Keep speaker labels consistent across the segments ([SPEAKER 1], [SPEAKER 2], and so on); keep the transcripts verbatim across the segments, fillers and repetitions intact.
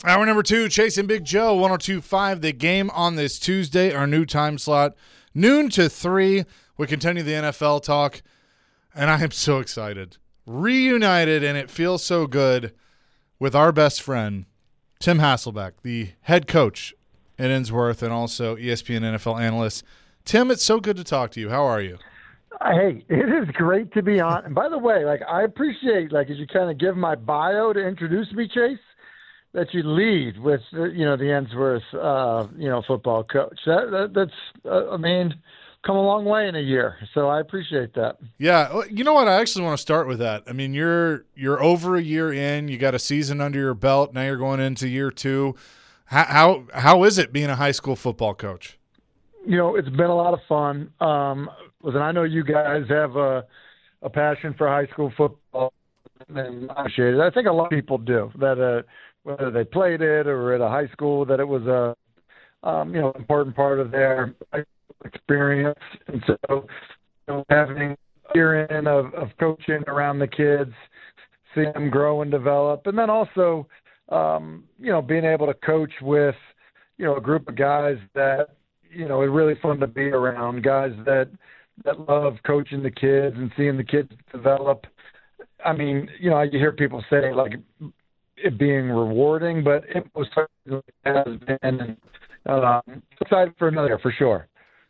[SPEAKER 1] Hour number two, Chasing Big Joe, one oh two point five. The game on this Tuesday, our new time slot, noon to three. We continue the N F L talk, and I am so excited. Reunited, and it feels so good with our best friend, Tim Hasselbeck, the head coach at Innsworth and also E S P N N F L analyst. Tim, it's so good to talk to you. How are you?
[SPEAKER 2] Hey, it is great to be on. And by the way, like I appreciate, like as you kind of give my bio to introduce me, Chase, that you lead with, uh, you know, the Innsworth, uh, you know, football coach. That, that that's, uh, I mean, come a long way in a year. So I appreciate that.
[SPEAKER 1] Yeah, you know what? I actually want to start with that. I mean, you're you're over a year in. You got a season under your belt. Now you're going into year two. How how, how is it being a high school football coach?
[SPEAKER 2] You know, it's been a lot of fun. Um, listen, I know you guys have a, a passion for high school football, and I appreciate it. I think a lot of people do, that uh, whether they played it or at a high school, that it was a um, you know important part of their experience. And so, you know, having a year in of, of coaching around the kids, seeing them grow and develop, and then also um, you know being able to coach with you know a group of guys that you know, it's really fun to be around, guys that that love coaching the kids and seeing the kids develop. I mean, you know, you hear people say, like, it being rewarding, but it most certainly has been. And um, excited for another, for sure.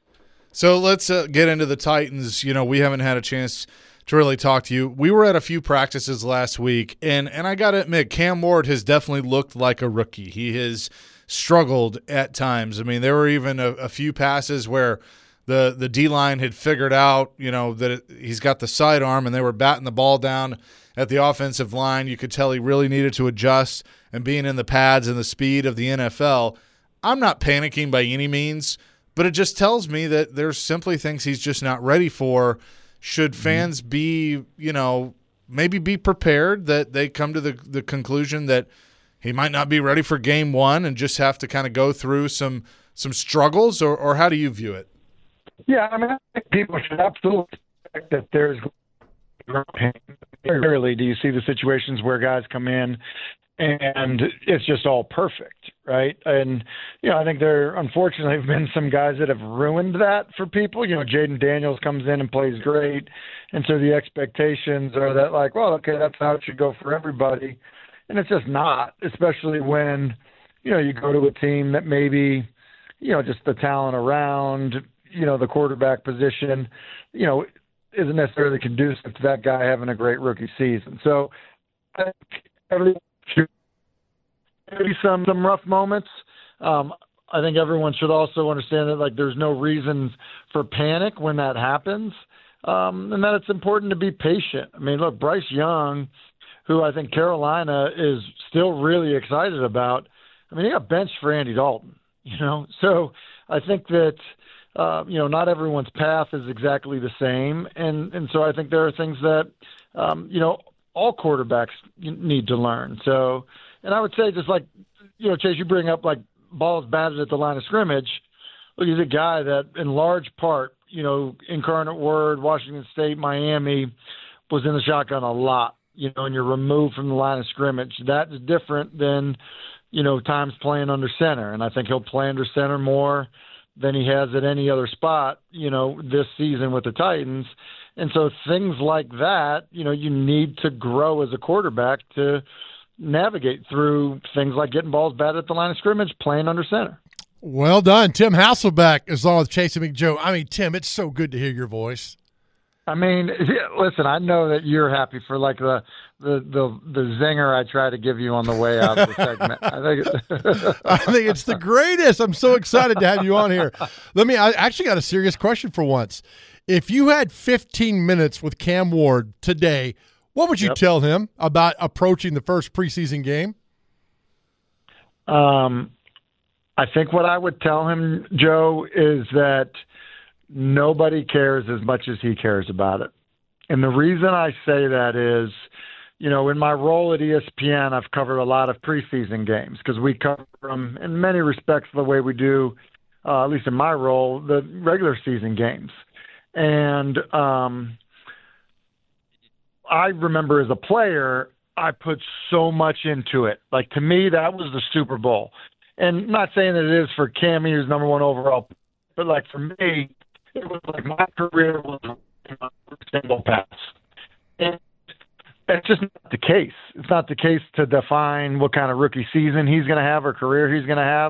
[SPEAKER 1] So let's uh, get into the Titans. You know, we haven't had a chance to really talk to you. We were at a few practices last week, and, and I got to admit, Cam Ward has definitely looked like a rookie. He has struggled at times. I mean, there were even a, a few passes where the the D-line had figured out, you know, that it, he's got the sidearm, and they were batting the ball down at the offensive line. You could tell he really needed to adjust, and being in the pads and the speed of the N F L, I'm not panicking by any means, but it just tells me that there's simply things he's just not ready for. Should fans be, you know, maybe be prepared that they come to the, the conclusion that he might not be ready for game one and just have to kind of go through some some struggles, or, or how do you view it?
[SPEAKER 2] Yeah, I mean, I think people should absolutely expect that there's rarely do you see the situations where guys come in and it's just all perfect, right? And, you know, I think there unfortunately have been some guys that have ruined that for people. You know, Jaden Daniels comes in and plays great, and so the expectations are that, like, well, okay, that's how it should go for everybody. And it's just not, especially when, you know, you go to a team that maybe, you know, just the talent around, you know, the quarterback position, you know, isn't necessarily conducive to that guy having a great rookie season. So I think everyone should be some, some rough moments. Um, I think everyone should also understand that, like, there's no reason for panic when that happens, um, and that it's important to be patient. I mean, look, Bryce Young, who I think Carolina is still really excited about. I mean, he got benched for Andy Dalton, you know? So I think that, uh, you know, not everyone's path is exactly the same. And, and so I think there are things that, um, you know, all quarterbacks need to learn. So, and I would say just like, you know, Chase, you bring up like balls batted at the line of scrimmage. Look, he's a guy that in large part, you know, Incarnate Word, Washington State, Miami, was in the shotgun a lot. You know, and you're removed from the line of scrimmage. That's different than, you know, times playing under center. And I think he'll play under center more than he has at any other spot, you know, this season with the Titans. And so things like that, you know, you need to grow as a quarterback to navigate through things like getting balls batted at the line of scrimmage, playing under center.
[SPEAKER 3] Well done. Tim Hasselbeck is on with Chasing Big Joe. I mean, Tim, it's so good to hear your voice.
[SPEAKER 2] I mean, listen, I know that you're happy for like the the the, the zinger I try to give you on the way out of the segment. I think,
[SPEAKER 3] I think it's the greatest. I'm so excited to have you on here. Let me, I actually got a serious question for once. If you had fifteen minutes with Cam Ward today, what would you yep. tell him about approaching the first preseason game?
[SPEAKER 2] Um, I think what I would tell him, Joe, is that nobody cares as much as he cares about it. And the reason I say that is, you know, in my role at E S P N, I've covered a lot of preseason games because we cover them in many respects the way we do, uh, at least in my role, the regular season games. And um, I remember as a player, I put so much into it. Like, to me, that was the Super Bowl. And I'm not saying that it is for Cammy, who's number one overall, but, like, for me, it was like my career was a single pass. And that's just not the case. It's not the case to define what kind of rookie season he's going to have or career he's going to have,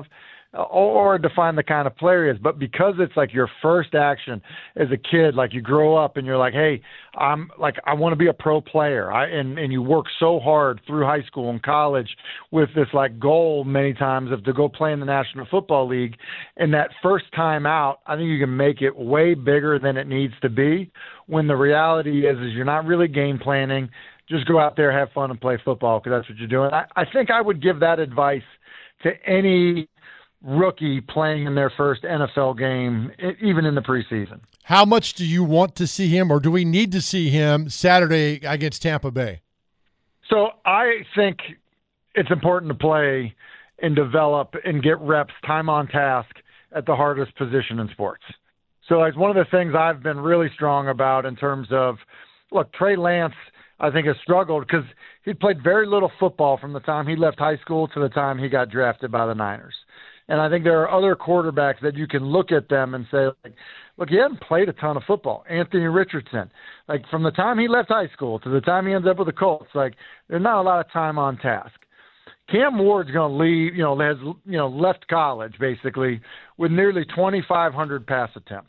[SPEAKER 2] or define the kind of player he is. But because it's like your first action as a kid, like you grow up and you're like, hey, I'm like, I want to be a pro player. I, and, and you work so hard through high school and college with this like goal many times of to go play in the National Football League. And that first time out, I think you can make it way bigger than it needs to be, when the reality is, is you're not really game planning. Just go out there, have fun, and play football, because that's what you're doing. I, I think I would give that advice to any rookie playing in their first N F L game, even in the preseason.
[SPEAKER 3] How much do you want to see him, or do we need to see him Saturday against Tampa Bay?
[SPEAKER 2] So I think it's important to play and develop and get reps, time on task, at the hardest position in sports. So it's one of the things I've been really strong about in terms of, look, Trey Lance, I think, has struggled because he played very little football from the time he left high school to the time he got drafted by the Niners. And I think there are other quarterbacks that you can look at them and say, like, look, he hasn't played a ton of football. Anthony Richardson, like from the time he left high school to the time he ends up with the Colts, like there's not a lot of time on task. Cam Ward's going to leave, you know, has, you know, left college basically with nearly twenty-five hundred pass attempts.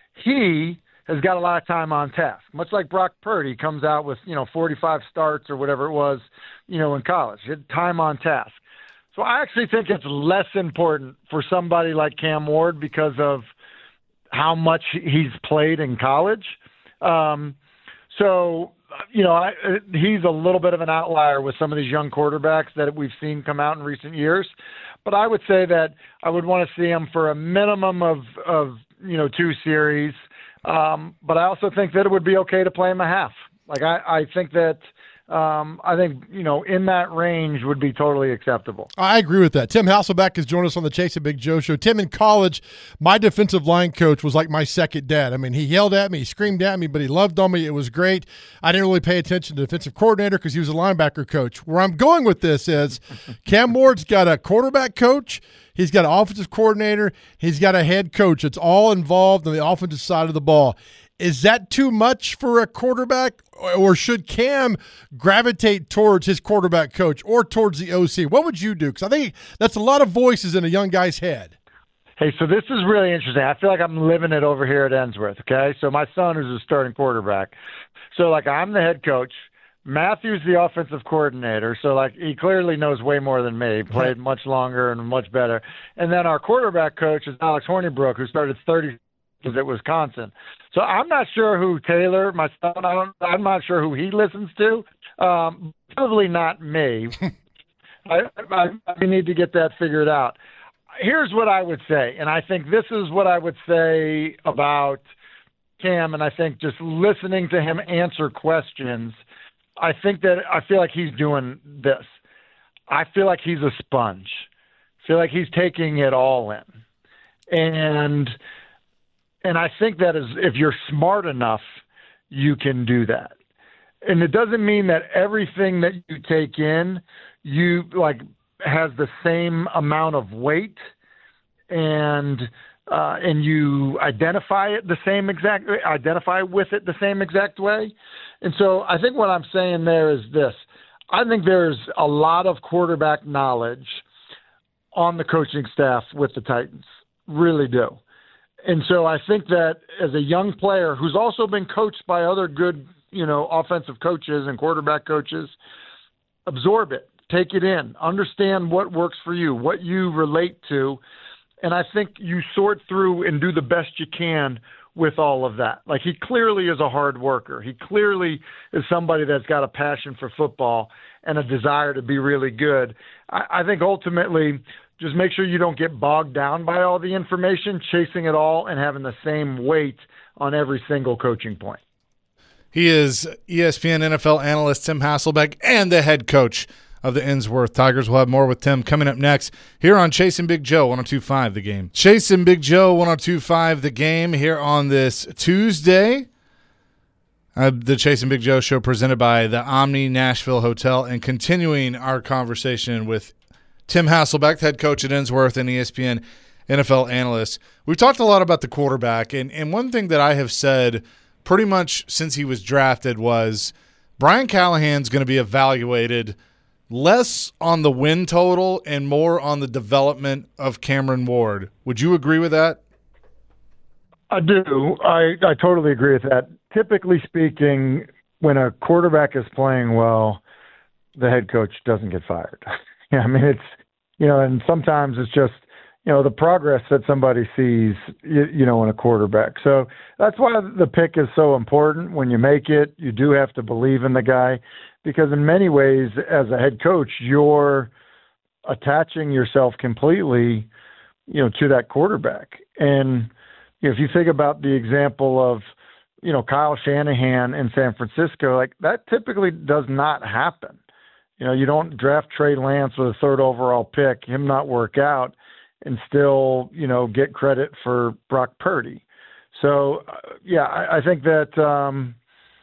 [SPEAKER 2] He has got a lot of time on task, much like Brock Purdy comes out with, you know, forty-five starts or whatever it was, you know, in college. He had time on task. So I actually think it's less important for somebody like Cam Ward because of how much he's played in college. Um, so, you know, I, he's a little bit of an outlier with some of these young quarterbacks that we've seen come out in recent years. But I would say that I would want to see him for a minimum of, of you know, two series. Um, but I also think that it would be okay to play him a half. Like, I, I think that – Um, I think, you know, in that range would be totally acceptable.
[SPEAKER 3] I agree with that. Tim Hasselbeck has joined us on the Chasing Big Joe show. Tim, in college, my defensive line coach was like my second dad. I mean, he yelled at me, he screamed at me, but he loved on me. It was great. I didn't really pay attention to the defensive coordinator because he was a linebacker coach. Where I'm going with this is Cam Ward's got a quarterback coach, he's got an offensive coordinator, he's got a head coach. It's all involved on the offensive side of the ball. Is that too much for a quarterback, or should Cam gravitate towards his quarterback coach or towards the O C? What would you do? Because I think that's a lot of voices in a young guy's head.
[SPEAKER 2] Hey, so this is really interesting. I feel like I'm living it over here at Ensworth, okay? So my son is a starting quarterback. So, like, I'm the head coach. Matthew's the offensive coordinator, so, like, he clearly knows way more than me. He played much longer and much better. And then our quarterback coach is Alex Hornibrook, who started thirty at Wisconsin. So I'm not sure who Taylor, my son, I don't, I'm not sure who he listens to. Um, probably not me. I, I, I need to get that figured out. Here's what I would say, and I think this is what I would say about Cam, and I think just listening to him answer questions, I think that I feel like he's doing this. I feel like he's a sponge. I feel like he's taking it all in. And And I think that is, if you're smart enough, you can do that. And it doesn't mean that everything that you take in, you like has the same amount of weight, and uh, and you identify it the same exact identify with it the same exact way. And so I think what I'm saying there is this: I think there's a lot of quarterback knowledge on the coaching staff with the Titans, really do. And so I think that as a young player who's also been coached by other good, you know, offensive coaches and quarterback coaches, absorb it, take it in, understand what works for you, what you relate to. And I think you sort through and do the best you can with all of that. Like, he clearly is a hard worker. He clearly is somebody that's got a passion for football and a desire to be really good. I, I think ultimately, just make sure you don't get bogged down by all the information, chasing it all, and having the same weight on every single coaching point.
[SPEAKER 1] He is E S P N N F L analyst Tim Hasselbeck and the head coach of the Ensworth Tigers. We'll have more with Tim coming up next here on Chasing Big Joe, one oh two point five The Game. Chasing Big Joe, one oh two point five The Game here on this Tuesday. Uh, the Chase and Big Joe Show presented by the Omni Nashville Hotel, and continuing our conversation with Tim Hasselbeck, head coach at Ensworth and E S P N N F L analyst. We've talked a lot about the quarterback, and, and one thing that I have said pretty much since he was drafted was Brian Callahan's going to be evaluated less on the win total and more on the development of Cameron Ward. Would you agree with that?
[SPEAKER 2] I do. I, I totally agree with that. Typically speaking, when a quarterback is playing well, the head coach doesn't get fired. Yeah, I mean, it's, you know, and sometimes it's just, you know, the progress that somebody sees, you, you know, in a quarterback. So that's why the pick is so important. When you make it, you do have to believe in the guy, because in many ways, as a head coach, you're attaching yourself completely, you know, to that quarterback. And you know, if you think about the example of, you know, Kyle Shanahan in San Francisco, like that typically does not happen. You know, you don't draft Trey Lance with a third overall pick, him not work out, and still, you know, get credit for Brock Purdy. So, uh, yeah, I, I think that um,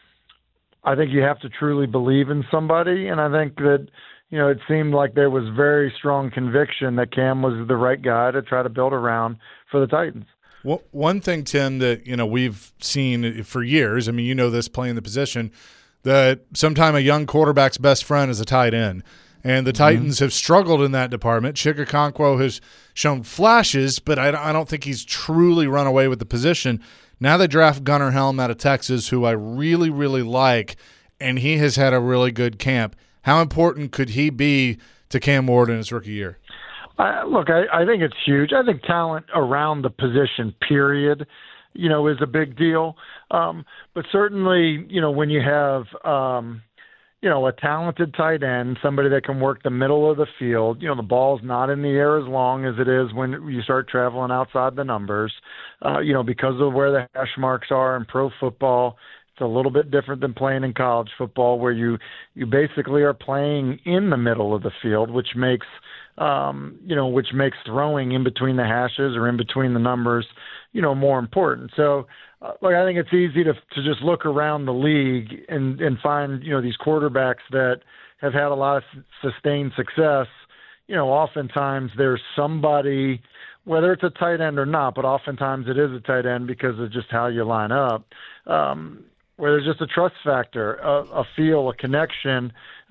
[SPEAKER 2] I think you have to truly believe in somebody, and I think that, you know, it seemed like there was very strong conviction that Cam was the right guy to try to build around for the Titans.
[SPEAKER 1] Well, one thing, Tim, that, you know, we've seen for years, I mean, you know this playing the position, that sometime a young quarterback's best friend is a tight end. And the Titans mm-hmm. have struggled in that department. Chig Okonkwo has shown flashes, but I, I don't think he's truly run away with the position. Now they draft Gunnar Helm out of Texas, who I really, really like, and he has had a really good camp. How important could he be to Cam Ward in his rookie year?
[SPEAKER 2] Uh, look, I, I think it's huge. I think talent around the position, period, you know, is a big deal. Um, but certainly, you know, when you have, um, you know, a talented tight end, somebody that can work the middle of the field, you know, the ball's not in the air as long as it is when you start traveling outside the numbers, uh, you know, because of where the hash marks are in pro football. It's a little bit different than playing in college football, where you, you basically are playing in the middle of the field, which makes, um, you know, which makes throwing in between the hashes or in between the numbers, you know, more important. So, uh, look, I think it's easy to to just look around the league and, and find, you know, these quarterbacks that have had a lot of sustained success. You know, oftentimes there's somebody, whether it's a tight end or not, but oftentimes it is a tight end because of just how you line up. Um, where there's just a trust factor, a, a feel, a connection,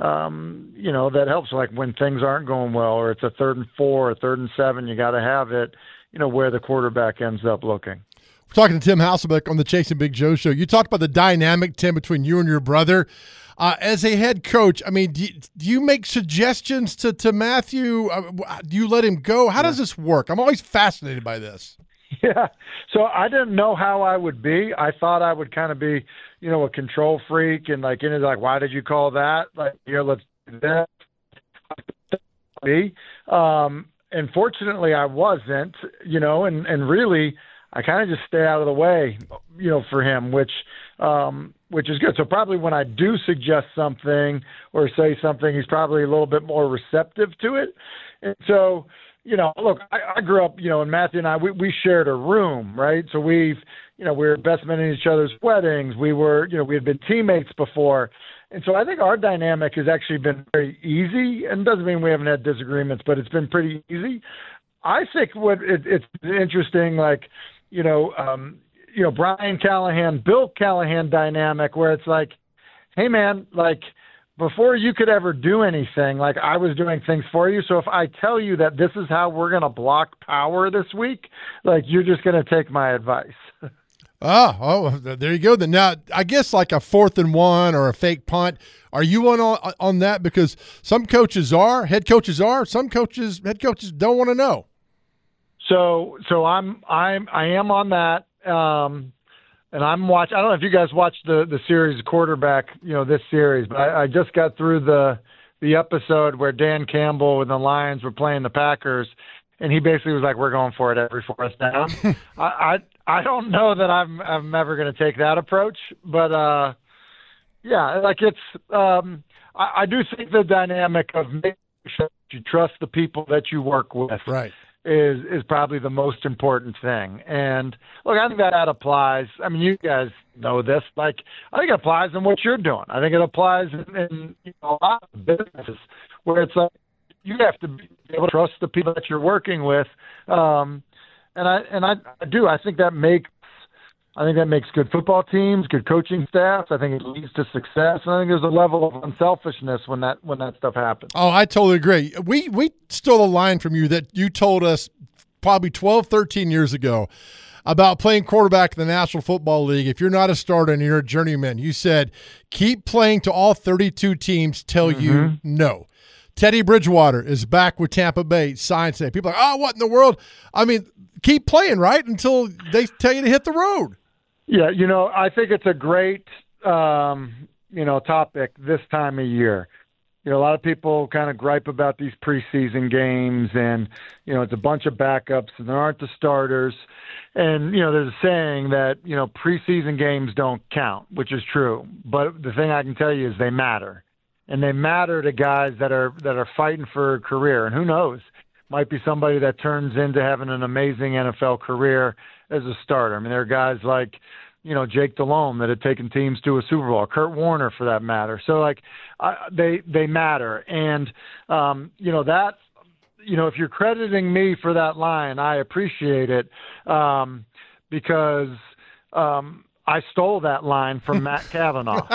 [SPEAKER 2] um, you know, that helps. Like when things aren't going well, or it's a third and four, or third and seven, you got to have it, you know, where the quarterback ends up looking.
[SPEAKER 3] We're talking to Tim Hasselbeck on the Chase and Big Joe Show. You talked about the dynamic, Tim, between you and your brother. Uh, as a head coach, I mean, do you, do you make suggestions to, to Matthew? Uh, do you let him go? How yeah. does this work? I'm always fascinated by this.
[SPEAKER 2] Yeah. So I didn't know how I would be. I thought I would kind of be, you know, a control freak and like, you know, like, why did you call that? Like, here, let's do that. Be. Um, and fortunately I wasn't, you know, and, and really I kind of just stay out of the way, you know, for him, which, um, which is good. So probably when I do suggest something or say something, he's probably a little bit more receptive to it. And so, you know, look, I, I grew up, you know, and Matthew and I, we, we shared a room, right? So we've, you know, we were best men in each other's weddings. We were, you know, we had been teammates before. And so I think our dynamic has actually been very easy, and doesn't mean we haven't had disagreements, but it's been pretty easy. I think what it, it's interesting, like, you know, um, you know, Brian Callahan, Bill Callahan dynamic, where it's like, hey man, like, before you could ever do anything, like I was doing things for you. So if I tell you that this is how we're going to block power this week, like you're just going to take my advice.
[SPEAKER 3] Oh, oh, there you go. Then now, I guess like a fourth and one or a fake punt. Are you on on that? Because some coaches are, head coaches are, some coaches, head coaches don't want to know.
[SPEAKER 2] So, so I'm, I'm, I am on that. Um, And I'm watch. I don't know if you guys watched the, the series quarterback, you know, this series, but I, I just got through the the episode where Dan Campbell and the Lions were playing the Packers, and he basically was like, "We're going for it every fourth down." I, I I don't know that I'm I'm ever going to take that approach, but uh, yeah, like it's. Um, I, I do think the dynamic of making sure you trust the people that you work with,
[SPEAKER 3] right?
[SPEAKER 2] is is probably the most important thing. And look, I think that applies. I mean, you guys know this. Like, I think it applies in what you're doing. I think it applies in, in you know, a lot of businesses where it's like you have to be able to trust the people that you're working with. Um, and I and I, I do. I think that makes I think that makes good football teams, good coaching staffs. I think it leads to success. And I think there's a level of unselfishness when that when that stuff happens.
[SPEAKER 3] Oh, I totally agree. We we stole a line from you that you told us probably twelve, thirteen years ago about playing quarterback in the National Football League. If you're not a starter and you're a journeyman, you said, keep playing till all thirty-two teams tell mm-hmm. you no. Teddy Bridgewater is back with Tampa Bay, signed today. People are like, oh, what in the world? I mean, keep playing, right, until they tell you to hit the road.
[SPEAKER 2] Yeah, you know, I think it's a great, um, you know, topic this time of year. You know, a lot of people kind of gripe about these preseason games and, you know, it's a bunch of backups and there aren't the starters. And, you know, there's a saying that, you know, preseason games don't count, which is true. But the thing I can tell you is they matter. And they matter to guys that are that are fighting for a career. And who knows, might be somebody that turns into having an amazing N F L career as a starter. I mean, there are guys like, you know, Jake Delhomme that had taken teams to a Super Bowl, Kurt Warner for that matter. So, like, uh, they they matter. And, um, you know, that, you know, if you're crediting me for that line, I appreciate it um, because um, I stole that line from Matt Cavanaugh.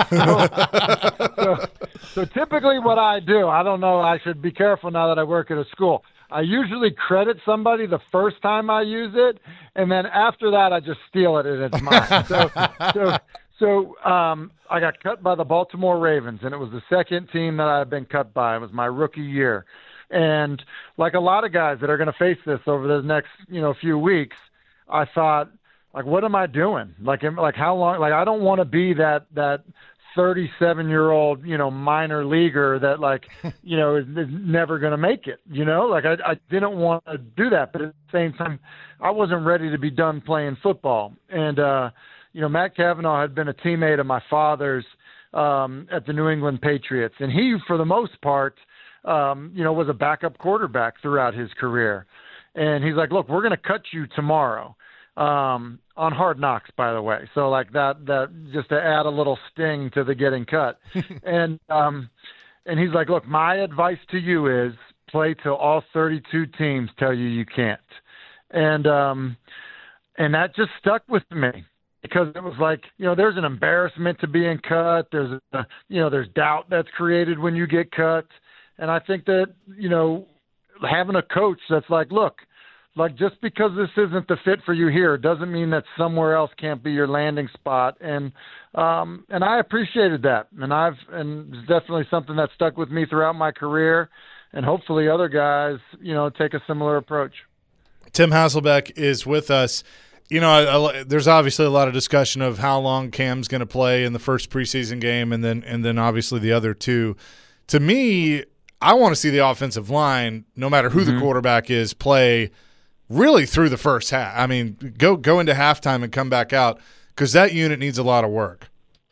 [SPEAKER 2] so, so, so typically what I do, I don't know, I should be careful now that I work at a school. I usually credit somebody the first time I use it, and then after that I just steal it and it's mine. so so, so um, I got cut by the Baltimore Ravens, and it was the second team that I had been cut by. It was my rookie year. And like a lot of guys that are going to face this over the next, you know, few weeks, I thought, like, what am I doing? Like, am- like how long? Like, I don't want to be that that thirty-seven-year-old, you know, minor leaguer that, like, you know, is, is never going to make it, you know? Like, I, I didn't want to do that. But at the same time, I wasn't ready to be done playing football. And, uh, you know, Matt Cavanaugh had been a teammate of my father's um, at the New England Patriots. And he, for the most part, um, you know, was a backup quarterback throughout his career. And he's like, look, we're going to cut you tomorrow. Um, on Hard Knocks, by the way. So like that, that just to add a little sting to the getting cut. and, um, and he's like, look, my advice to you is play till all thirty-two teams tell you you can't. And, um, and that just stuck with me because it was like, you know, there's an embarrassment to being cut. There's, a, you know, there's doubt that's created when you get cut. And I think that, you know, having a coach that's like, look, like, just because this isn't the fit for you here doesn't mean that somewhere else can't be your landing spot. And um, and I appreciated that. And I've and it's definitely something that stuck with me throughout my career. And hopefully other guys, you know, take a similar approach.
[SPEAKER 1] Tim Hasselbeck is with us. You know, I, I, there's obviously a lot of discussion of how long Cam's going to play in the first preseason game, and then and then obviously the other two. To me, I want to see the offensive line, no matter who mm-hmm. the quarterback is, play really through the first half. I mean, go go into halftime and come back out because that unit needs a lot of work.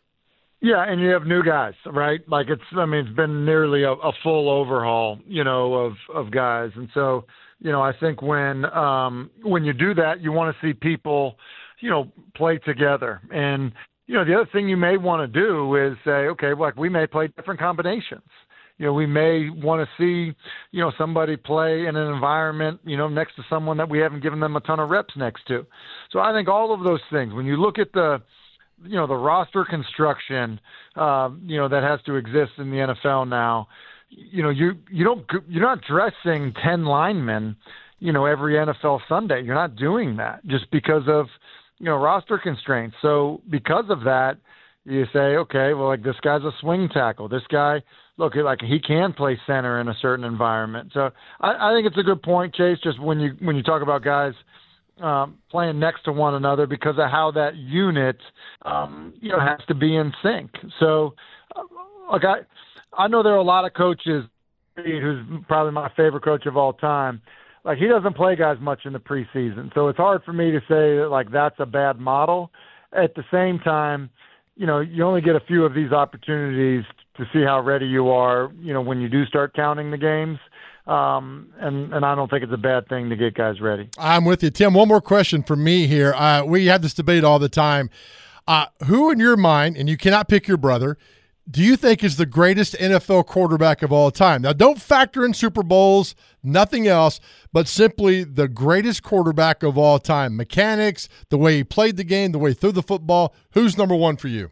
[SPEAKER 2] Yeah, and you have new guys, right? Like it's, I mean, it's been nearly a, a full overhaul, you know, of of guys, and so, you know, I think when um, when you do that, you want to see people, you know, play together. And you know, the other thing you may want to do is say, okay, like we may play different combinations. You know, we may want to see, you know, somebody play in an environment, you know, next to someone that we haven't given them a ton of reps next to. So I think all of those things, when you look at the, you know, the roster construction, uh, you know, that has to exist in the N F L now, you know, you, you don't, you're not dressing ten linemen, you know, every N F L Sunday. You're not doing that just because of, you know, roster constraints. So because of that, you say, okay, well, like this guy's a swing tackle. This guy, look, like he can play center in a certain environment. So I, I think it's a good point, Chase, just when you when you talk about guys um, playing next to one another because of how that unit, um, you know, has to be in sync. So, uh, like I, I know there are a lot of coaches, who's probably my favorite coach of all time. Like he doesn't play guys much in the preseason, so it's hard for me to say that like that's a bad model. At the same time, you know, you only get a few of these opportunities to see how ready you are, you know, when you do start counting the games. Um, and, and I don't think it's a bad thing to get guys ready.
[SPEAKER 3] I'm with you. Tim, one more question for me here. Uh, we have this debate all the time. Uh, who in your mind, and you cannot pick your brother, do you think is the greatest N F L quarterback of all time? Now, don't factor in Super Bowls, nothing else, but simply the greatest quarterback of all time. Mechanics, the way he played the game, the way he threw the football. Who's number one for you?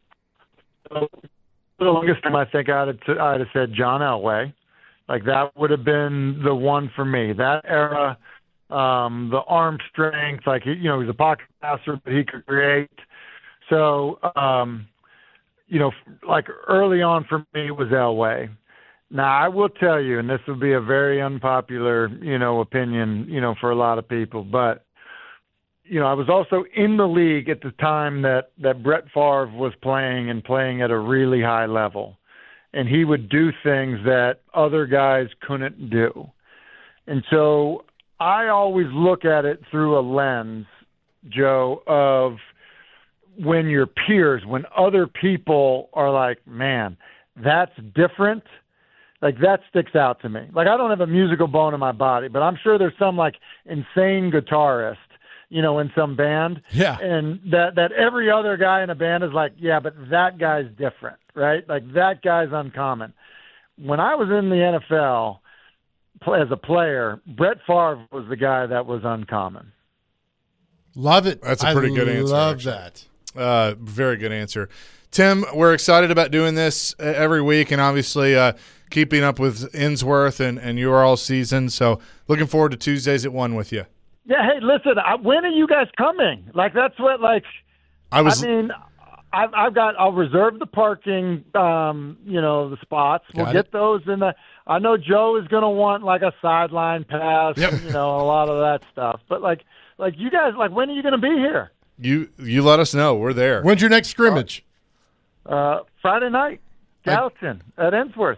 [SPEAKER 2] For the longest time, I think I'd have, I'd have said John Elway. Like, that would have been the one for me. That era, um, the arm strength, like, you know, he was a pocket passer, but he could create. So, um, you know, like early on for me it was Elway. Now, I will tell you, and this will be a very unpopular, you know, opinion, you know, for a lot of people, but, you know, I was also in the league at the time that, that Brett Favre was playing and playing at a really high level. And he would do things that other guys couldn't do. And so I always look at it through a lens, Joe, of when your peers, when other people are like, man, that's different, like that sticks out to me. Like, I don't have a musical bone in my body, but I'm sure there's some like insane guitarist, you know, in some band.
[SPEAKER 3] Yeah.
[SPEAKER 2] And that, that every other guy in a band is like, yeah, but that guy's different, right? Like, that guy's uncommon. When I was in the N F L as a player, Brett Favre was the guy that was uncommon.
[SPEAKER 3] Love it.
[SPEAKER 1] That's a pretty
[SPEAKER 3] I
[SPEAKER 1] good answer.
[SPEAKER 3] love
[SPEAKER 1] actually.
[SPEAKER 3] that.
[SPEAKER 1] Uh, very good answer. Tim, we're excited about doing this every week and obviously uh, keeping up with Innsworth and, and you are all season. So looking forward to Tuesdays at one with you.
[SPEAKER 2] Yeah, hey, listen, I, when are you guys coming? Like, that's what, like,
[SPEAKER 1] I was.
[SPEAKER 2] I mean, I've, I've got, I'll reserve the parking, um, you know, the spots. We'll
[SPEAKER 3] Got
[SPEAKER 2] get
[SPEAKER 3] it.
[SPEAKER 2] those in the, I know Joe is going to want, like, a sideline pass,
[SPEAKER 3] Yep.
[SPEAKER 2] and, you know, a lot of that stuff. But, like, like you guys, like, when are you going to be here?
[SPEAKER 1] You you let us know. We're there.
[SPEAKER 3] When's your next scrimmage?
[SPEAKER 2] Uh, Friday night, Gallatin at Innsworth.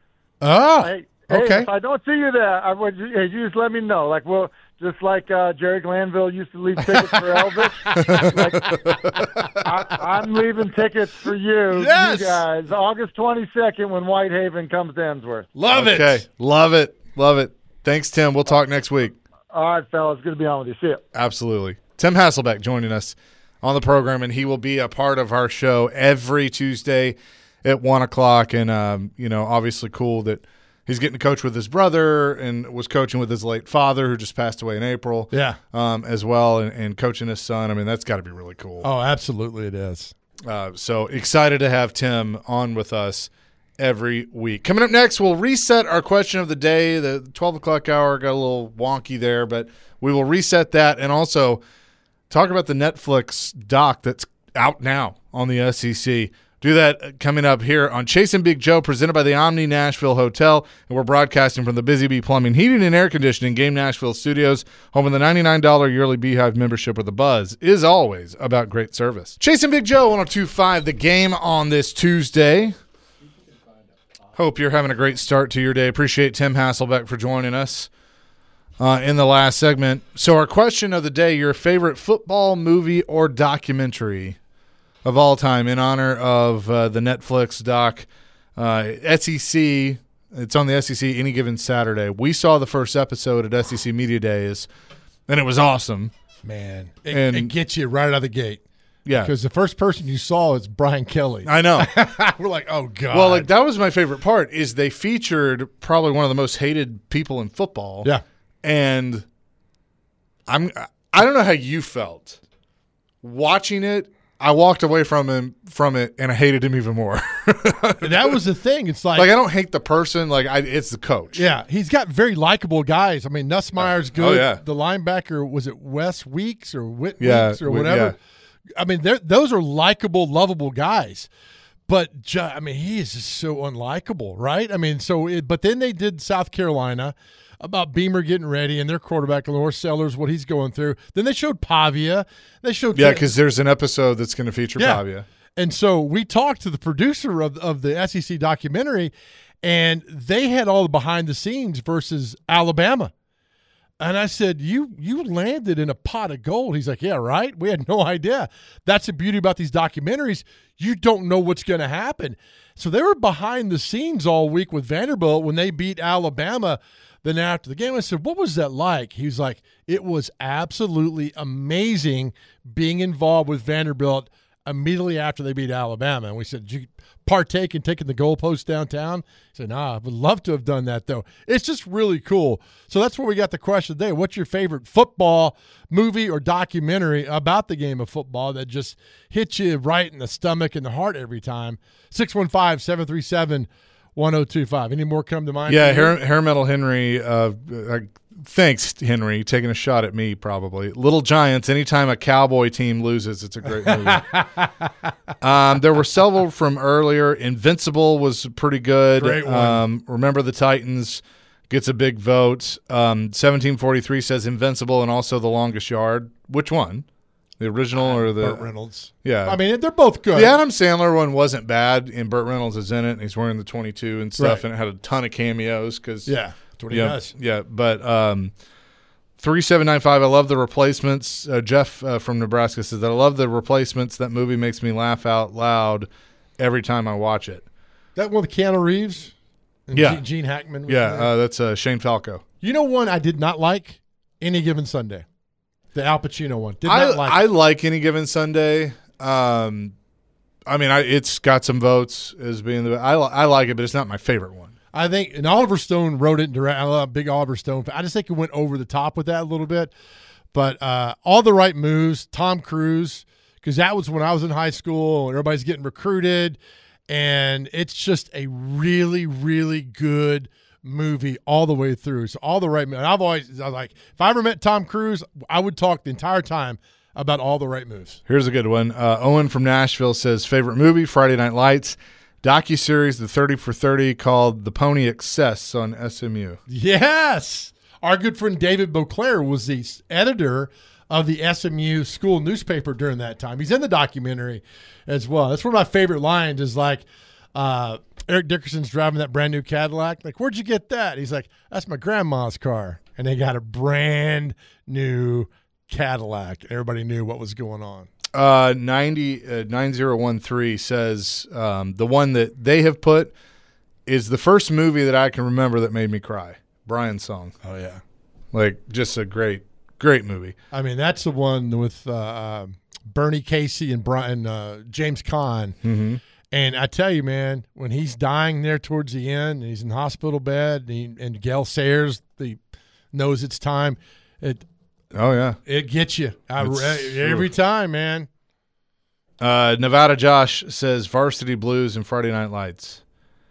[SPEAKER 3] Oh,
[SPEAKER 2] Hey,
[SPEAKER 3] okay.
[SPEAKER 2] hey, if I don't see you there, I would. Hey, you just let me know. Like, well, just like uh, Jerry Glanville used to leave tickets for Elvis. like, I, I'm leaving tickets for you,
[SPEAKER 3] Yes.
[SPEAKER 2] you guys, August twenty-second when Whitehaven comes to Innsworth.
[SPEAKER 3] Love
[SPEAKER 1] okay.
[SPEAKER 3] it.
[SPEAKER 1] Love it. Love it. Thanks, Tim. We'll talk next week.
[SPEAKER 2] All right, fellas, good to be on with you. See you.
[SPEAKER 1] Absolutely. Tim Hasselbeck joining us on the program, and he will be a part of our show every Tuesday at one o'clock. And, um, you know, obviously cool that he's getting to coach with his brother and was coaching with his late father who just passed away in April.
[SPEAKER 3] Yeah.
[SPEAKER 1] Um, as well, and, and coaching his son. I mean, that's got to be really cool.
[SPEAKER 3] Oh, absolutely it is.
[SPEAKER 1] Uh, so excited to have Tim on with us every week. Coming up next, we'll reset our question of the day. The twelve o'clock hour got a little wonky there, but we will reset that and also talk about the Netflix doc that's out now on the S E C. Do that coming up here on Chasing Big Joe, presented by the Omni Nashville Hotel. And we're broadcasting from the Busy Bee Plumbing, Heating, and Air Conditioning Game Nashville Studios, home of the ninety-nine dollars yearly Beehive membership where the buzz is always about great service. Chasing Big Joe, one oh two point five, the game on this Tuesday. Hope you're having a great start to your day. Appreciate Tim Hasselbeck for joining us uh, in the last segment. So our question of the day, your favorite football movie or documentary of all time in honor of uh, the Netflix doc, uh, S E C. It's on the S E C Any Given Saturday. We saw the first episode at S E C Media Days, and it was awesome.
[SPEAKER 3] Man, it,
[SPEAKER 1] And-
[SPEAKER 3] it gets you right out of the gate.
[SPEAKER 1] Yeah.
[SPEAKER 3] Because the first person you saw is Brian Kelly.
[SPEAKER 1] I know.
[SPEAKER 3] We're like, oh, God.
[SPEAKER 1] Well, like that was my favorite part is they featured probably one of the most hated people in football.
[SPEAKER 3] Yeah.
[SPEAKER 1] And I'm I don't know how you felt watching it. I walked away from him from it and I hated him even more.
[SPEAKER 3] That was the thing. It's like,
[SPEAKER 1] Like I don't hate the person, like I it's the coach.
[SPEAKER 3] yeah, he's got very likable guys. I mean, Nussmeier's good.
[SPEAKER 1] Oh, yeah.
[SPEAKER 3] The linebacker, was it Wes Weeks or Whit
[SPEAKER 1] Yeah,
[SPEAKER 3] Weeks or
[SPEAKER 1] Whit-
[SPEAKER 3] whatever?
[SPEAKER 1] yeah.
[SPEAKER 3] I mean, they're- those are likable, lovable guys. But, ju- I mean, he is just so unlikable, right? I mean, so, it, but then they did South Carolina about Beamer getting ready and their quarterback, Lenore Sellers, what he's going through. Then they showed Pavia. They showed
[SPEAKER 1] Yeah, because there's an episode that's going to feature
[SPEAKER 3] Yeah.
[SPEAKER 1] Pavia.
[SPEAKER 3] And so we talked to the producer of, of the S E C documentary, and they had all the behind the scenes versus Alabama. And I said, you you landed in a pot of gold. He's like, yeah, right? We had no idea. That's the beauty about these documentaries. You don't know what's going to happen. So they were behind the scenes all week with Vanderbilt when they beat Alabama. Then after the game, I said, what was that like? He was like, it was absolutely amazing being involved with Vanderbilt immediately after they beat Alabama. And we said, did you partake in taking the goalpost downtown? He said, nah, I would love to have done that, though. It's just really cool. So that's where we got the question today. What's your favorite football movie or documentary about the game of football that just hits you right in the stomach and the heart every time? six one five, seven three seven, one oh two five. Any more come to mind?
[SPEAKER 1] Yeah, Hair, Hair Metal Henry, uh, uh, thanks, Henry, taking a shot at me probably. Little Giants, anytime a Cowboy team loses, it's a great movie. um, there were several from earlier. Invincible was pretty good.
[SPEAKER 3] Great one.
[SPEAKER 1] Um, Remember the Titans gets a big vote. Um, seventeen forty-three says Invincible and also The Longest Yard. Which one? The original or the –
[SPEAKER 3] Burt Reynolds.
[SPEAKER 1] Yeah.
[SPEAKER 3] I mean, they're both good.
[SPEAKER 1] The Adam Sandler one wasn't bad, and Burt Reynolds is in it, and he's wearing the twenty-two and stuff,
[SPEAKER 3] Right.
[SPEAKER 1] and it had a ton of cameos. Cause,
[SPEAKER 3] Yeah, that's what he
[SPEAKER 1] yeah,
[SPEAKER 3] does.
[SPEAKER 1] Yeah, but um, three seven nine five, I love The Replacements. Uh, Jeff uh, from Nebraska says that I love The Replacements. That movie makes me laugh out loud every time I watch it.
[SPEAKER 3] That one with Keanu Reeves? And
[SPEAKER 1] Yeah.
[SPEAKER 3] Gene, Gene Hackman? was
[SPEAKER 1] Yeah,
[SPEAKER 3] in there?
[SPEAKER 1] uh, that's uh, Shane Falco.
[SPEAKER 3] You know one I did not like? Any Given Sunday. The Al Pacino one. Did
[SPEAKER 1] I
[SPEAKER 3] not like
[SPEAKER 1] I
[SPEAKER 3] it.
[SPEAKER 1] like Any Given Sunday. Um, I mean, I, it's got some votes as being the I, li- I like it, but it's not my favorite one.
[SPEAKER 3] I think, and Oliver Stone wrote it and direct. I love big Oliver Stone. I just think it went over the top with that a little bit. But uh, All the Right Moves, Tom Cruise, because that was when I was in high school and everybody's getting recruited. And it's just a really, really good movie all the way through. So All the Right Moves. I've always, I was like, if I ever met Tom Cruise, I would talk the entire time about All the Right Moves.
[SPEAKER 1] Here's a good one. Uh, Owen from Nashville says, favorite movie, Friday Night Lights, docuseries, the thirty for thirty called The Pony Excess on S M U.
[SPEAKER 3] Yes. Our good friend David Beauclair was the editor of the S M U school newspaper during that time. He's in the documentary as well. That's one of my favorite lines is like, uh, Eric Dickerson's driving that brand new Cadillac. Like, where'd you get that? He's like, that's my grandma's car. And they got a brand new Cadillac. Everybody knew what was going on.
[SPEAKER 1] Uh, ninety, uh, nine zero one three says um, the one that they have put is the first movie that I can remember that made me cry. Brian's Song.
[SPEAKER 3] Oh, yeah.
[SPEAKER 1] Like, just a great, great movie.
[SPEAKER 3] I mean, that's the one with uh, uh, Bernie Casey and Brian, uh, James Caan.
[SPEAKER 1] Mm-hmm.
[SPEAKER 3] And I tell you, man, when he's dying there towards the end, and he's in the hospital bed, and, he, and Gail Sayers the, knows it's time, it
[SPEAKER 1] Oh, yeah.
[SPEAKER 3] it gets you I,
[SPEAKER 1] It's-
[SPEAKER 3] every time, man.
[SPEAKER 1] Uh, Nevada Josh says Varsity Blues and Friday Night Lights.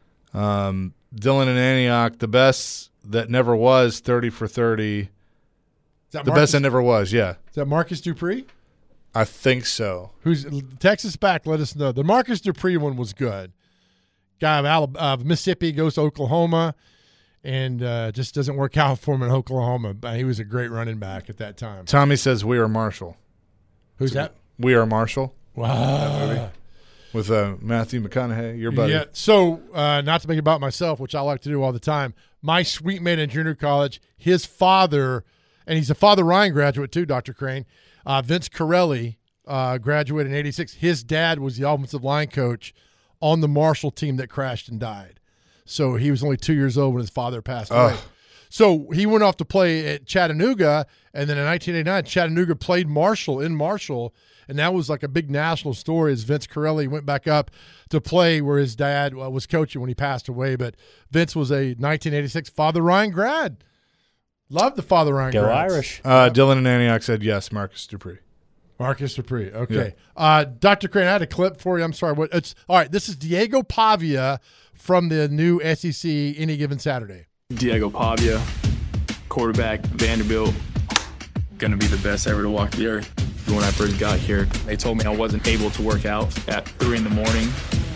[SPEAKER 1] Um, Dylan and Antioch, the best that never was, thirty for thirty.
[SPEAKER 3] Is that
[SPEAKER 1] The
[SPEAKER 3] Marcus,
[SPEAKER 1] best that never was, yeah.
[SPEAKER 3] is that Marcus Dupree?
[SPEAKER 1] I think so.
[SPEAKER 3] Who's Texas back? Let us know. The Marcus Dupree one was good. Guy of Alabama, uh, Mississippi goes to Oklahoma, and uh, just doesn't work out for him in Oklahoma. But he was a great running back at that time.
[SPEAKER 1] Tommy says We Are Marshall.
[SPEAKER 3] Who's that?
[SPEAKER 1] We Are Marshall
[SPEAKER 3] Wow.
[SPEAKER 1] with uh, Matthew McConaughey, your buddy.
[SPEAKER 3] Yeah. So, uh, not to make it about myself, which I like to do all the time. My suite mate in junior college, his father, and he's a Father Ryan graduate too, Doctor Crane. Uh, Vince Corelli uh, graduated in eighty-six. His dad was the offensive line coach on the Marshall team that crashed and died. So he was only two years old when his father passed away.
[SPEAKER 1] Ugh.
[SPEAKER 3] So he went off to play at Chattanooga, and then in nineteen eighty-nine, Chattanooga played Marshall in Marshall, and that was like a big national story as Vince Corelli went back up to play where his dad uh, was coaching when he passed away. But Vince was a nineteen eighty-six Father Ryan grad. Love the Father Ryan
[SPEAKER 4] Go
[SPEAKER 3] grads.
[SPEAKER 4] Irish.
[SPEAKER 1] Uh, Dylan and Antioch said yes, Marcus Dupree.
[SPEAKER 3] Marcus Dupree. Okay. Uh, Doctor Crane, I had a clip for you. I'm sorry. What? It's all right. This is Diego Pavia from the new S E C Any Given Saturday.
[SPEAKER 5] Diego Pavia, quarterback, Vanderbilt, gonna be the best ever to walk the earth. When I first got here, they told me I wasn't able to work out at three in the morning.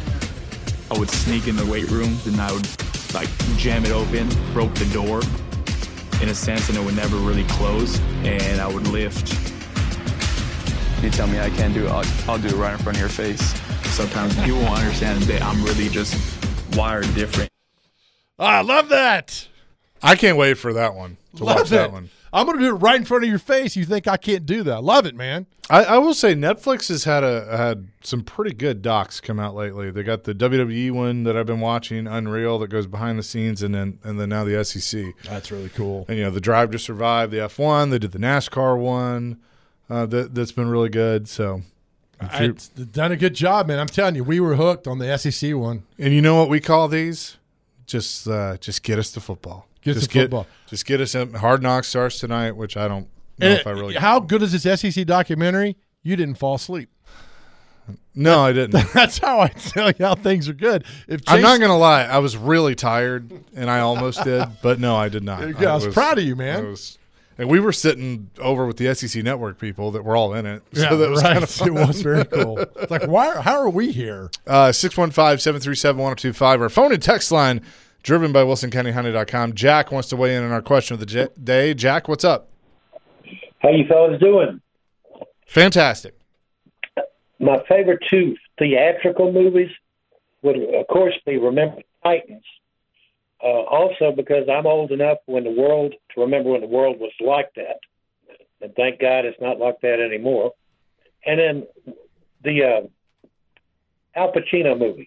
[SPEAKER 5] I would sneak in the weight room, and I would like jam it open, broke the door in a sense, and it would never really close, and I would lift. You tell me I can't do it, I'll, I'll do it right in front of your face. Sometimes people won't understand that I'm really just wired different.
[SPEAKER 3] I love that.
[SPEAKER 1] I can't wait for that one, to
[SPEAKER 3] Love
[SPEAKER 1] watch that
[SPEAKER 3] it.
[SPEAKER 1] one.
[SPEAKER 3] I'm going to do it right in front of your face. You think I can't do that? Love it, man.
[SPEAKER 1] I, I will say Netflix has had a had some pretty good docs come out lately. They got the W W E one that I've been watching, Unreal, that goes behind the scenes, and then and then now the S E C.
[SPEAKER 3] That's really cool.
[SPEAKER 1] And you know, the Drive to Survive, the F one. They did the NASCAR one. Uh, that that's been really good. So,
[SPEAKER 3] It's done a good job, man. I'm telling you, we were hooked on the S E C one.
[SPEAKER 1] And you know what we call these? Just uh, just get us to football.
[SPEAKER 3] Get
[SPEAKER 1] just
[SPEAKER 3] us to football.
[SPEAKER 1] Just get us in. Hard Knocks starts tonight, which I don't know
[SPEAKER 3] And
[SPEAKER 1] if I really.
[SPEAKER 3] How good is this S E C documentary? You didn't fall asleep.
[SPEAKER 1] No, I didn't.
[SPEAKER 3] That's how I tell you how things are good. If Chase,
[SPEAKER 1] I'm not gonna lie. I was really tired, and I almost did, but no, I did not.
[SPEAKER 3] Yeah, I was, proud of you, man.
[SPEAKER 1] I was, and we were sitting over with the S E C Network people that were all in it. So
[SPEAKER 3] Yeah,
[SPEAKER 1] that was
[SPEAKER 3] right.
[SPEAKER 1] kind of fun.
[SPEAKER 3] It was very cool. It's like, why? How are we here?
[SPEAKER 1] Uh, six one five, seven three seven, one oh two five. Our phone and text line, driven by Wilson County Honda dot com. Jack wants to weigh in on our question of the j- day. Jack, what's up?
[SPEAKER 4] How you fellas doing?
[SPEAKER 1] Fantastic.
[SPEAKER 4] My favorite two theatrical movies would, of course, be Remember the Titans. Uh, also, because I'm old enough when the world to remember when the world was like that, and thank God it's not like that anymore. And then the uh, Al Pacino movie.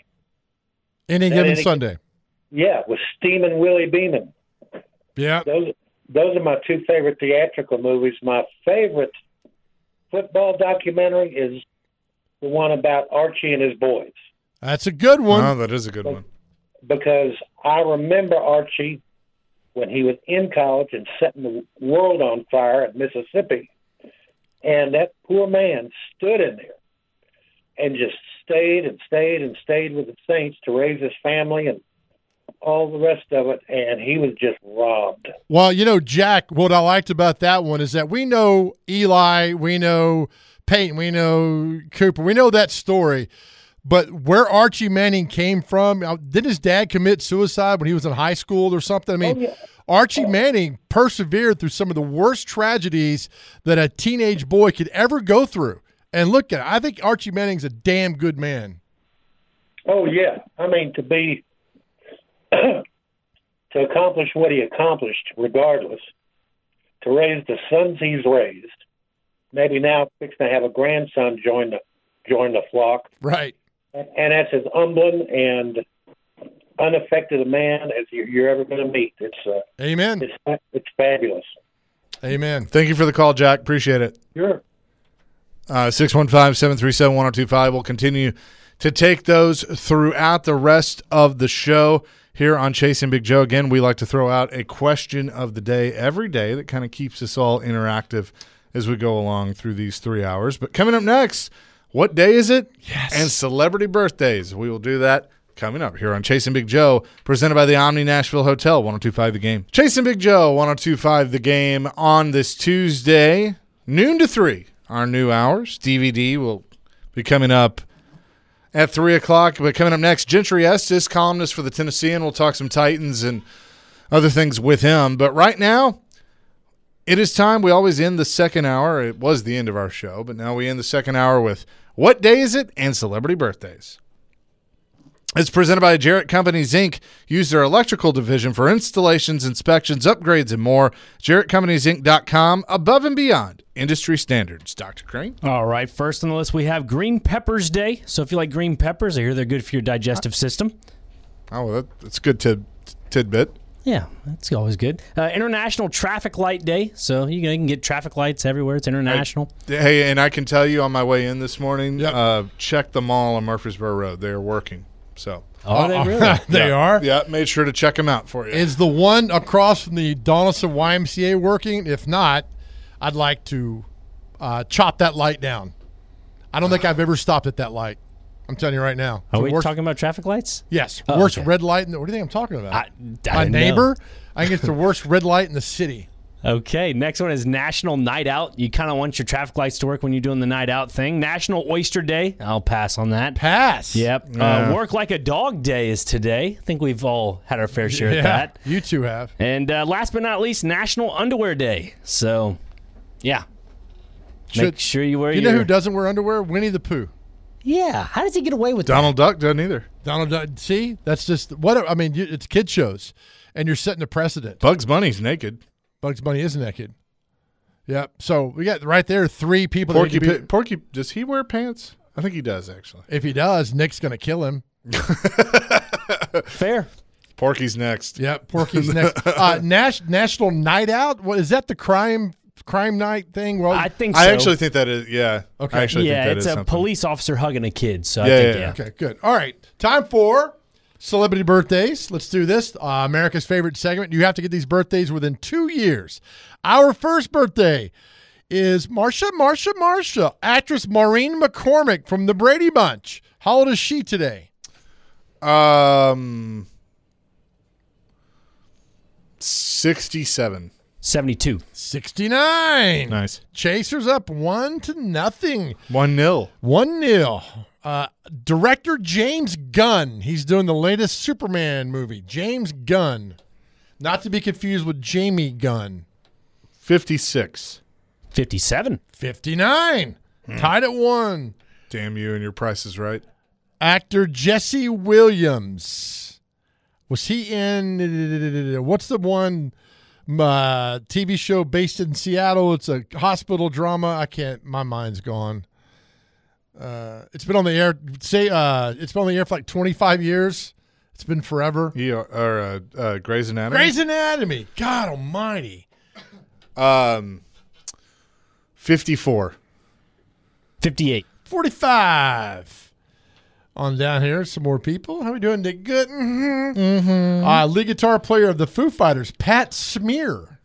[SPEAKER 3] Any
[SPEAKER 4] That
[SPEAKER 3] given
[SPEAKER 4] any-
[SPEAKER 3] Sunday.
[SPEAKER 4] Yeah, with Steamin' Willie Beeman.
[SPEAKER 3] Yeah.
[SPEAKER 4] Those those are my two favorite theatrical movies. My favorite football documentary is the one about Archie and his boys,
[SPEAKER 3] That's a good one.
[SPEAKER 1] Oh, that is a good one.
[SPEAKER 4] because I remember Archie when he was in college and setting the world on fire at Mississippi, and that poor man stood in there and just stayed and stayed and stayed with the Saints to raise his family and all the rest of it, and he was just robbed.
[SPEAKER 3] Well, you know, Jack, what I liked about that one is that we know Eli, we know Peyton, we know Cooper, we know that story. But where Archie Manning came from, uh, didn't his dad commit suicide when he was in high school or something? I mean,
[SPEAKER 4] Oh, yeah.
[SPEAKER 3] Archie Manning persevered through some of the worst tragedies that a teenage boy could ever go through. And look at it. I think Archie Manning's a damn good man.
[SPEAKER 4] Oh, yeah. I mean, to be to accomplish what he accomplished, regardless, to raise the sons he's raised, maybe now fixing to have a grandson join the join the flock,
[SPEAKER 3] Right.
[SPEAKER 4] and that's as humbling and unaffected a man as you- you're ever going to meet. It's uh,
[SPEAKER 3] Amen.
[SPEAKER 4] it's it's fabulous.
[SPEAKER 3] Amen.
[SPEAKER 1] Thank you for the call, Jack. Appreciate it.
[SPEAKER 4] Sure.
[SPEAKER 1] Uh, six one five, seven three seven, one oh two five. We'll continue to take those throughout the rest of the show here on Chasing Big Joe. Again, we like to throw out a question of the day every day that kind of keeps us all interactive as we go along through these three hours. But coming up next, what day is it?
[SPEAKER 3] Yes.
[SPEAKER 1] And celebrity birthdays. We will do that coming up here on Chasing Big Joe, presented by the Omni Nashville Hotel, one oh two five The Game. Chasing Big Joe, one oh two five The Game on this Tuesday, noon to three. Our new hours. D V D will be coming up at three o'clock. But coming up next, Gentry Estes, columnist for the Tennessean. We'll talk some Titans and other things with him. But right now, it is time. We always end the second hour. It was the end of our show, but now we end the second hour with What Day Is It? And Celebrity Birthdays. It's presented by Jarrett Companies, Incorporated. Use their electrical division for installations, inspections, upgrades, and more. Jarrett Companies Inc dot com, above and beyond industry standards. Doctor Crane?
[SPEAKER 6] All right, first on the list we have Green Peppers Day. So if you like green peppers, I hear they're good for your digestive system.
[SPEAKER 1] Oh, well, that, that's a good tid, tidbit.
[SPEAKER 6] Yeah, that's always good. Uh, International Traffic Light Day. So you, know, you can get traffic lights everywhere. It's international.
[SPEAKER 1] Hey, and I can tell you on my way in this morning,
[SPEAKER 3] Yep.
[SPEAKER 1] uh, check the mall on Murfreesboro Road. They are working. So,
[SPEAKER 6] Oh, they really?
[SPEAKER 3] They
[SPEAKER 1] yeah.
[SPEAKER 3] are?
[SPEAKER 1] Yeah, made sure to check them out for you.
[SPEAKER 3] Is the one across from the Donaldson Y M C A working? If not, I'd like to uh, chop that light down. I don't think I've ever stopped at that light. I'm telling you right now.
[SPEAKER 6] Are
[SPEAKER 3] The
[SPEAKER 6] we
[SPEAKER 3] worst-
[SPEAKER 6] talking about traffic lights?
[SPEAKER 3] Yes.
[SPEAKER 6] Oh,
[SPEAKER 3] worst
[SPEAKER 6] okay.
[SPEAKER 3] red light. In the, what do you think I'm talking about?
[SPEAKER 6] I, I
[SPEAKER 3] My
[SPEAKER 6] didn't know.
[SPEAKER 3] neighbor? I think it's the worst red light in the city.
[SPEAKER 6] Okay, next one is National Night Out. You kind of want your traffic lights to work when you're doing the night out thing. National Oyster Day. I'll pass on that.
[SPEAKER 3] Pass.
[SPEAKER 6] Yep.
[SPEAKER 1] Yeah.
[SPEAKER 6] Uh, Work Like a Dog Day is today. I think we've all had our fair share
[SPEAKER 3] Yeah,
[SPEAKER 6] of that.
[SPEAKER 3] you two have.
[SPEAKER 6] And uh, last but not least, National Underwear Day. So, yeah. Make
[SPEAKER 3] Should-
[SPEAKER 6] sure you wear
[SPEAKER 3] You
[SPEAKER 6] your...
[SPEAKER 3] know who doesn't wear underwear? Winnie the Pooh.
[SPEAKER 6] Yeah. How does he get away with
[SPEAKER 1] Donald Duck doesn't either.
[SPEAKER 3] Donald Duck. See, that's just what I mean. You, it's kid shows, and you're setting a precedent.
[SPEAKER 1] Bugs Bunny's naked.
[SPEAKER 3] Bugs Bunny is naked. Yep. So we got right there three people. that
[SPEAKER 1] Porky,
[SPEAKER 3] need to be-
[SPEAKER 1] Pi- Porky, does he wear pants? I think he does, actually.
[SPEAKER 3] if he does, Nick's going to kill him.
[SPEAKER 6] Fair.
[SPEAKER 1] Porky's next.
[SPEAKER 3] Yep. Porky's next. Uh, Nash, National Night Out. What is that? The crime crime night thing? Well,
[SPEAKER 6] I think so.
[SPEAKER 1] I actually think that is, yeah.
[SPEAKER 3] Okay.
[SPEAKER 1] I actually
[SPEAKER 6] yeah,
[SPEAKER 1] think that
[SPEAKER 6] it's
[SPEAKER 1] is
[SPEAKER 6] a
[SPEAKER 1] something.
[SPEAKER 6] police officer hugging a kid. So I
[SPEAKER 1] Yeah,
[SPEAKER 6] think,
[SPEAKER 1] yeah,
[SPEAKER 6] yeah.
[SPEAKER 3] okay. Good. All right. Time for celebrity birthdays. Let's do this. Uh, America's favorite segment. You have to get these birthdays within two years. Our first birthday is Marsha, Marsha, Marsha, actress Maureen McCormick from the Brady Bunch. How old is she today?
[SPEAKER 1] Um, sixty-seven.
[SPEAKER 6] seventy-two.
[SPEAKER 3] sixty-nine.
[SPEAKER 1] Nice.
[SPEAKER 3] Chasers up one to nothing.
[SPEAKER 1] One nil.
[SPEAKER 3] One nil. Uh, director James Gunn. He's doing the latest Superman movie. James Gunn. Not to be confused with Jamie Gunn.
[SPEAKER 1] Fifty-six.
[SPEAKER 6] fifty-seven.
[SPEAKER 3] fifty-nine. Tied at one.
[SPEAKER 1] Damn you and your Price is Right.
[SPEAKER 3] Actor Jesse Williams. Was he in, what's the one uh, T V show based in Seattle? It's a hospital drama. I can't, my mind's gone. Uh, it's been on the air, say, uh, it's been on the air for like twenty-five years. It's been forever.
[SPEAKER 1] He or, or uh, uh, Grey's Anatomy.
[SPEAKER 3] Grey's Anatomy. God almighty.
[SPEAKER 1] Um, fifty-four.
[SPEAKER 6] fifty-eight.
[SPEAKER 3] forty-five. On down here, some more people. How we doing, Nick? Good. Mm-hmm. Mm-hmm. Uh, lead guitar player of the Foo Fighters, Pat Smear.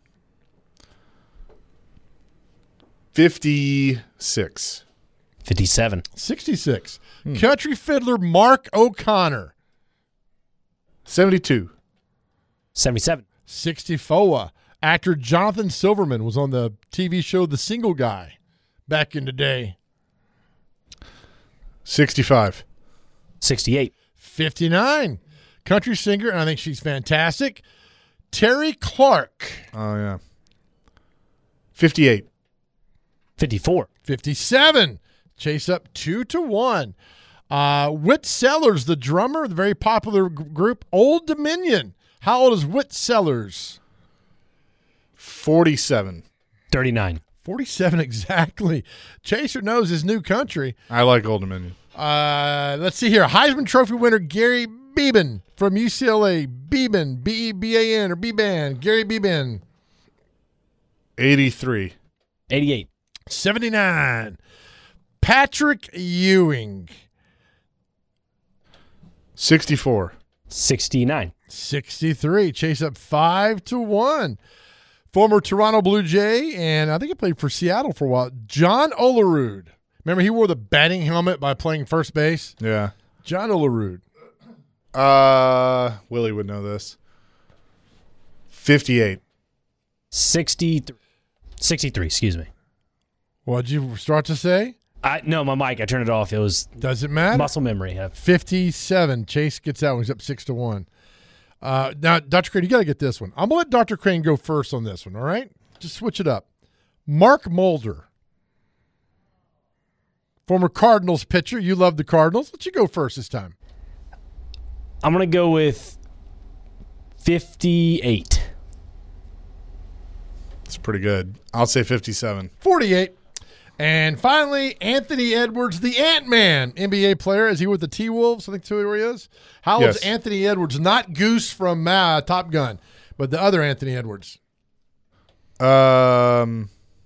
[SPEAKER 1] Fifty-six.
[SPEAKER 6] fifty-seven.
[SPEAKER 3] sixty-six. Country fiddler Mark O'Connor.
[SPEAKER 1] Seventy-two.
[SPEAKER 6] seventy-seven.
[SPEAKER 3] sixty-four. Actor Jonathan Silverman was on the T V show The Single Guy back in the day.
[SPEAKER 1] Sixty-five.
[SPEAKER 6] sixty-eight.
[SPEAKER 3] fifty-nine. Country singer, and I think she's fantastic, Terry Clark.
[SPEAKER 1] Oh yeah. Fifty-eight.
[SPEAKER 6] fifty-four.
[SPEAKER 3] fifty-seven. Chase up two to one. Uh, Whit Sellers, the drummer of the very popular g- group Old Dominion. How old is Whit Sellers?
[SPEAKER 1] Forty-seven.
[SPEAKER 6] thirty-nine.
[SPEAKER 3] forty-seven exactly. Chaser knows his new country.
[SPEAKER 1] I like Old Dominion.
[SPEAKER 3] Uh, let's see here. Heisman Trophy winner Gary Beban from U C L A. Beban, B E B A N or B-Ban. Gary Beban.
[SPEAKER 1] Eighty-three.
[SPEAKER 6] eighty-eight.
[SPEAKER 3] seventy-nine. Patrick Ewing.
[SPEAKER 1] Sixty-four.
[SPEAKER 6] sixty-nine.
[SPEAKER 3] sixty-three. Chase up five to one. Former Toronto Blue Jay, and I think he played for Seattle for a while, John Olerud. Remember, he wore the batting helmet by playing first base?
[SPEAKER 1] Yeah.
[SPEAKER 3] John Olerud.
[SPEAKER 1] Uh, Willie would know this. Fifty-eight.
[SPEAKER 6] sixty-three. sixty-three, excuse me.
[SPEAKER 3] What'd you start to say?
[SPEAKER 6] I No, my mic, I turned it off. It was
[SPEAKER 3] Doesn't matter.
[SPEAKER 6] muscle memory. I-
[SPEAKER 3] fifty-seven. Chase gets that one. He's up six to one. Uh, now, Doctor Crane, you got to get this one. I'm going to let Doctor Crane go first on this one, all right? Just switch it up. Mark Mulder. Former Cardinals pitcher. You love the Cardinals. Let you go first this time.
[SPEAKER 6] I'm going to go with fifty-eight.
[SPEAKER 1] That's pretty good. I'll say fifty-seven.
[SPEAKER 3] forty-eight. And finally, Anthony Edwards, the Ant-Man, N B A player. Is he with the T-Wolves? I think that's where he is. How old
[SPEAKER 1] Yes.
[SPEAKER 3] is Anthony Edwards? Not Goose from uh, Top Gun, but the other Anthony Edwards.
[SPEAKER 1] Um,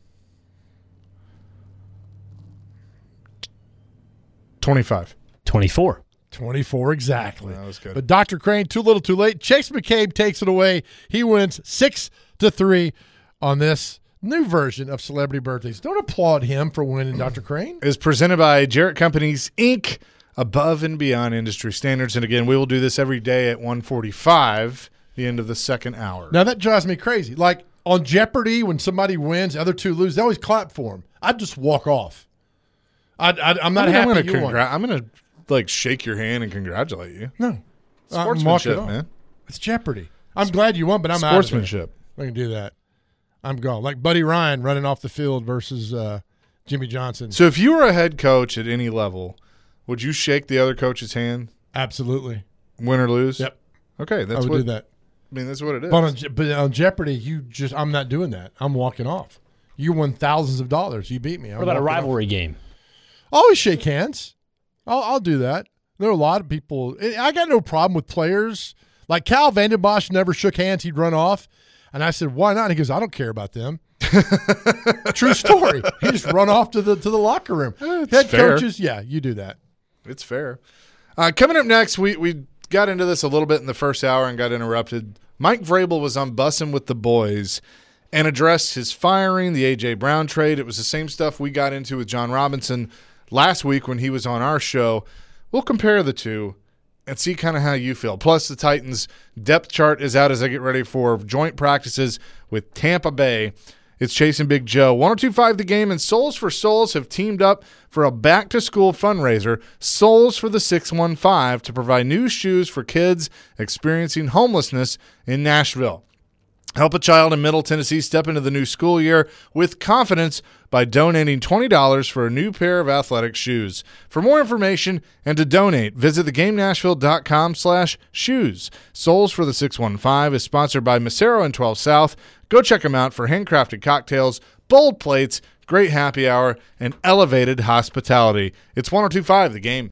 [SPEAKER 1] twenty-five.
[SPEAKER 6] twenty-four.
[SPEAKER 3] twenty-four exactly.
[SPEAKER 1] That was good.
[SPEAKER 3] But Doctor Crane, too little, too late. Chase McCabe takes it away. He wins six to three on this new version of Celebrity Birthdays. Don't applaud him for winning, Doctor Crane.
[SPEAKER 1] Is presented by Jarrett Companies, Incorporated, above and beyond industry standards. And again, we will do this every day at one forty-five, the end of the second hour.
[SPEAKER 3] Now that drives me crazy. Like on Jeopardy, when somebody wins, the other two lose, they always clap for him. I'd just walk off. I, I, I'm not
[SPEAKER 1] I mean,
[SPEAKER 3] happy
[SPEAKER 1] I'm
[SPEAKER 3] you
[SPEAKER 1] gonna
[SPEAKER 3] won.
[SPEAKER 1] congra- I'm gonna like shake your hand and congratulate you.
[SPEAKER 3] No. I'm walking
[SPEAKER 1] Sportsmanship,
[SPEAKER 3] off.
[SPEAKER 1] man.
[SPEAKER 3] It's Jeopardy. I'm glad you won, but I'm
[SPEAKER 1] Sportsmanship.
[SPEAKER 3] out of there. I can do that. I'm gone. Like Buddy Ryan running off the field versus uh, Jimmy Johnson.
[SPEAKER 1] So if you were a head coach at any level, would you shake the other coach's hand,
[SPEAKER 3] Absolutely.
[SPEAKER 1] win or lose?
[SPEAKER 3] Yep.
[SPEAKER 1] Okay,
[SPEAKER 3] I
[SPEAKER 1] that's
[SPEAKER 3] would
[SPEAKER 1] what
[SPEAKER 3] do that.
[SPEAKER 1] I mean. That's what it is.
[SPEAKER 3] But on, Je- but on Jeopardy, you just I'm not doing that. I'm walking off. You won thousands of dollars. You beat me.
[SPEAKER 6] What about a rivalry game?
[SPEAKER 3] Always shake hands. I'll, I'll do that. There are a lot of people. I got no problem with players. Like Cal Vandenbosch never shook hands. He'd run off. And I said, why not? And he goes, I don't care about them. True story. He just run off to the to the locker room.
[SPEAKER 1] It's
[SPEAKER 3] Head
[SPEAKER 1] fair.
[SPEAKER 3] coaches, yeah, you do that.
[SPEAKER 1] It's fair. Uh, coming up next, we, we got into this a little bit in the first hour and got interrupted. Mike Vrabel was on Bussin' with the Boys and addressed his firing, the A J. Brown trade. It was the same stuff we got into with John Robinson last week when he was on our show. We'll compare the two and see kind of how you feel. Plus, the Titans' depth chart is out as I get ready for joint practices with Tampa Bay. It's Chasing Big Joe. one oh two point five The Game and Souls for Souls have teamed up for a back-to-school fundraiser, Souls for the six one five, to provide new shoes for kids experiencing homelessness in Nashville. Help a child in Middle Tennessee step into the new school year with confidence by donating twenty dollars for a new pair of athletic shoes. For more information and to donate, visit the game nashville dot com slash shoes. Souls for the six one five is sponsored by Macero and twelve South. Go check them out for handcrafted cocktails, bold plates, great happy hour, and elevated hospitality. It's one oh two point five The Game.